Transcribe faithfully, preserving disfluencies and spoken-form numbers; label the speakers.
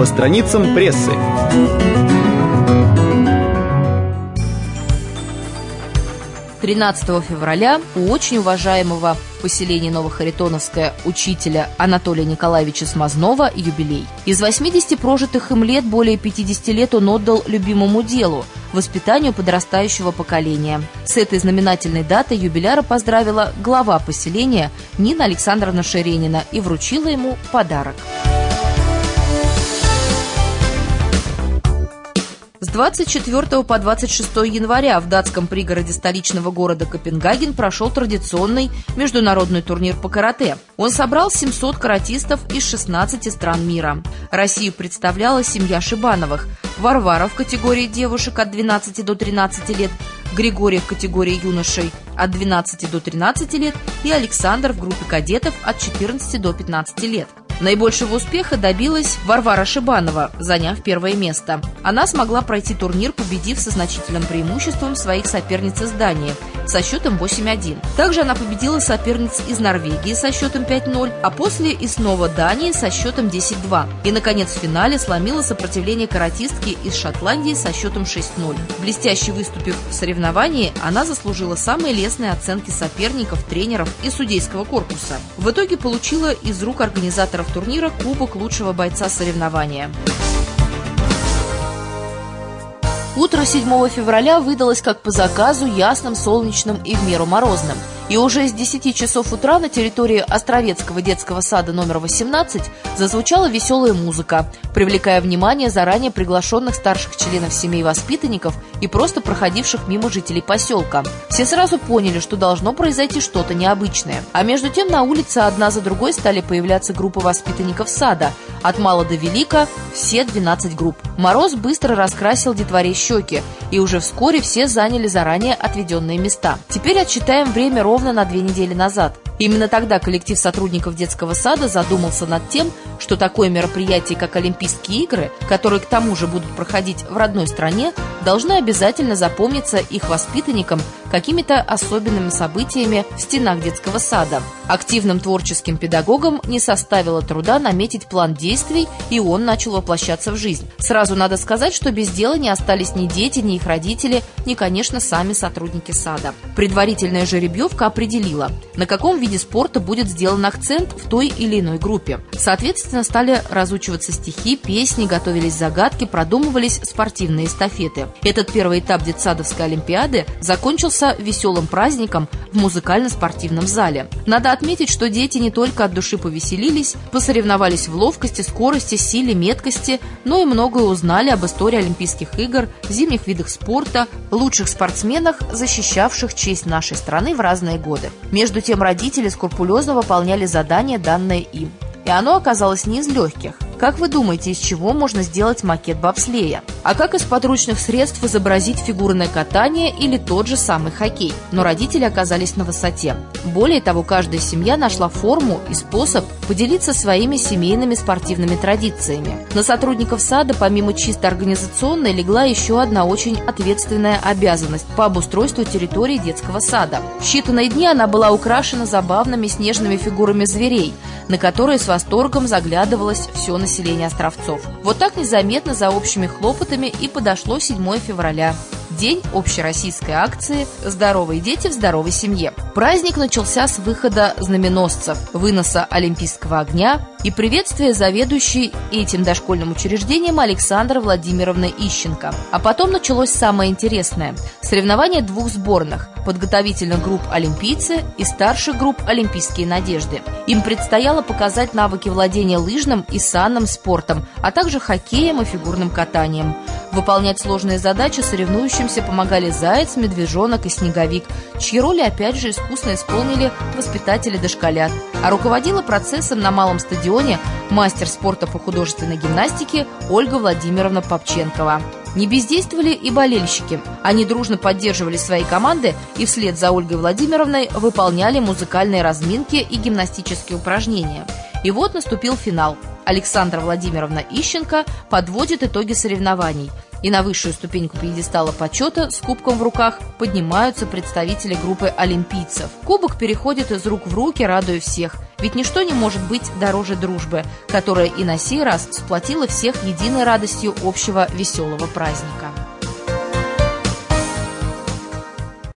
Speaker 1: по страницам прессы.
Speaker 2: тринадцатого февраля у очень уважаемого в поселении Новохаритоновское учителя Анатолия Николаевича Смазнова юбилей. Из восьмидесяти прожитых им лет более пятидесяти лет он отдал любимому делу – воспитанию подрастающего поколения. С этой знаменательной датой юбиляра поздравила глава поселения Нина Александровна Шеренина и вручила ему подарок. С двадцать четвёртого по двадцать шестое января в датском пригороде столичного города Копенгаген прошел традиционный международный турнир по карате. Он собрал семьсот каратистов из шестнадцати стран мира. Россию представляла семья Шибановых: Варвара в категории девушек от двенадцати до тринадцати лет, Григорий в категории юношей от двенадцати до тринадцати лет и Александр в группе кадетов от четырнадцати до пятнадцати лет. Наибольшего успеха добилась Варвара Шибанова, заняв первое место. Она смогла пройти турнир, победив со значительным преимуществом своих соперниц из Дании со счетом восемь один. Также она победила соперниц из Норвегии со счетом пять ноль, а после и снова Дании со счетом десять два. И, наконец, в финале сломила сопротивление каратистки из Шотландии со счетом шесть ноль. Блестяще выступив в соревновании, она заслужила самые лестные оценки соперников, тренеров и судейского корпуса. В итоге получила из рук организаторов турнира кубок лучшего бойца соревнования. Утро седьмого февраля выдалось как по заказу ясным, солнечным и в меру морозным. И уже с десяти часов утра на территории Островецкого детского сада номер восемнадцать зазвучала веселая музыка, привлекая внимание заранее приглашенных старших членов семей воспитанников и просто проходивших мимо жителей поселка. Все сразу поняли, что должно произойти что-то необычное. А между тем на улице одна за другой стали появляться группы воспитанников сада. От мала до велика все двенадцать групп. Мороз быстро раскрасил детворе щеки, и уже вскоре все заняли заранее отведенные места. Теперь отсчитаем время ровно на две недели назад. Именно тогда коллектив сотрудников детского сада задумался над тем, что такое мероприятие, как Олимпийские игры, которые к тому же будут проходить в родной стране, должны обязательно запомниться их воспитанникам какими-то особенными событиями в стенах детского сада. Активным творческим педагогам не составило труда наметить план действий, и он начал воплощаться в жизнь. Сразу надо сказать, что без дела не остались ни дети, ни их родители, ни, конечно, сами сотрудники сада. Предварительная жеребьевка определила, на каком виде спорта будет сделан акцент в той или иной группе. Соответственно, стали разучиваться стихи, песни, готовились загадки, продумывались спортивные эстафеты. Этот первый этап детсадовской олимпиады закончился веселым праздником в музыкально-спортивном зале. Надо отметить, что дети не только от души повеселились, посоревновались в ловкости, скорости, силе, меткости, но и многое узнали об истории Олимпийских игр, зимних видах спорта, лучших спортсменах, защищавших честь нашей страны в разные годы. Между тем родители скрупулезно выполняли задания, данное им. И оно оказалось не из легких. Как вы думаете, из чего можно сделать макет бобслея? А как из подручных средств изобразить фигурное катание или тот же самый хоккей? Но родители оказались на высоте. Более того, каждая семья нашла форму и способ поделиться своими семейными спортивными традициями. На сотрудников сада, помимо чисто организационной, легла еще одна очень ответственная обязанность по обустройству территории детского сада. В считанные дни она была украшена забавными снежными фигурами зверей, на которые с восторгом заглядывалось все население Островцов. Вот так незаметно за общими хлопотами и подошло седьмое февраля. День общероссийской акции «Здоровые дети в здоровой семье». Праздник начался с выхода знаменосцев, выноса олимпийского огня и приветствия заведующей этим дошкольным учреждением Александры Владимировны Ищенко. А потом началось самое интересное – соревнование двух сборных – подготовительных групп «Олимпийцы» и старших групп «Олимпийские надежды». Им предстояло показать навыки владения лыжным и санным спортом, а также хоккеем и фигурным катанием. Выполнять сложные задачи соревнующимся помогали Заяц, Медвежонок и Снеговик, чьи роли опять же искусно исполнили воспитатели дошколят. А руководила процессом на малом стадионе мастер спорта по художественной гимнастике Ольга Владимировна Попченкова. Не бездействовали и болельщики. Они дружно поддерживали свои команды и вслед за Ольгой Владимировной выполняли музыкальные разминки и гимнастические упражнения. И вот наступил финал. Александра Владимировна Ищенко подводит итоги соревнований. И на высшую ступеньку пьедестала почета с кубком в руках поднимаются представители группы олимпийцев. Кубок переходит из рук в руки, радуя всех. Ведь ничто не может быть дороже дружбы, которая и на сей раз сплотила всех единой радостью общего веселого праздника.